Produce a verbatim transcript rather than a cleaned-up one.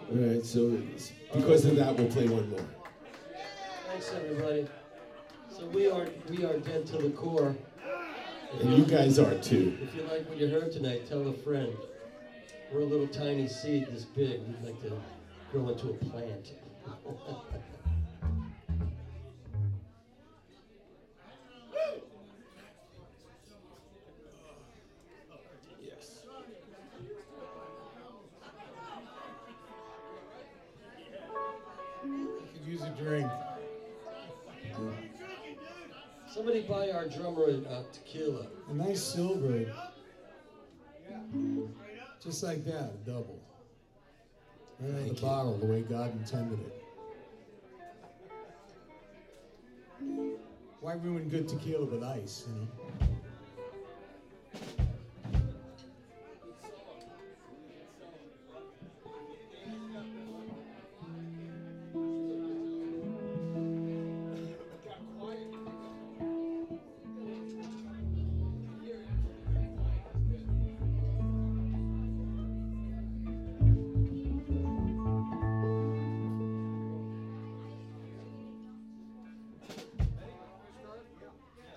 All right, so because of that, we'll play one more. Thanks, everybody. So we are we are dead to the core. If And you guys are too. If you like what you heard tonight, tell a friend. We're a little tiny seed this big. We'd like to grow into a plant. Yes. I could use a drink. Somebody buy our drummer a uh, tequila. A nice silver. Just like that, a double. Right out of the bottle, the way God intended it. Why ruin good tequila with ice, you know?